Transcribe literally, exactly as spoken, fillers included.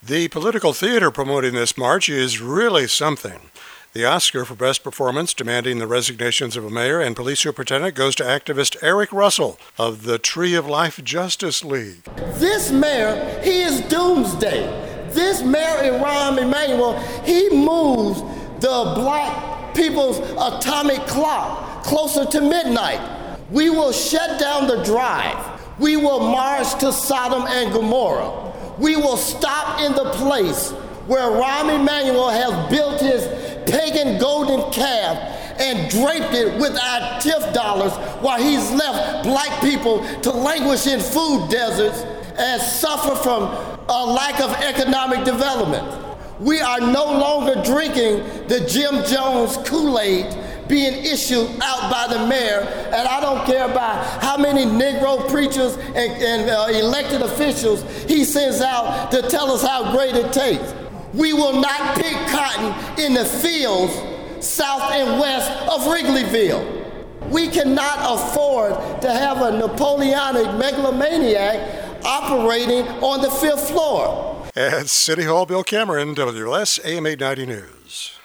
The political theater promoting this march is really something. The Oscar for Best Performance demanding the resignations of a mayor and police superintendent goes to activist Eric Russell of the Tree of Life Justice League. This mayor, he is doomsday. This mayor, Rahm Emanuel, he moves the black people's atomic clock closer to midnight. We will shut down the drive. We will march to Sodom and Gomorrah. We will stop in the place where Rahm Emanuel has built his pagan golden calf and draped it with our T I F dollars while he's left black people to languish in food deserts and suffer from a lack of economic development. We are no longer drinking the Jim Jones Kool-Aid being issued out by the mayor, and I don't care about how many Negro preachers and, and uh, elected officials he sends out to tell us how great it tastes. We will not pick cotton in the fields south and west of Wrigleyville. We cannot afford to have a Napoleonic megalomaniac operating on the fifth floor. At City Hall, Bill Cameron, W L S A M eight ninety News.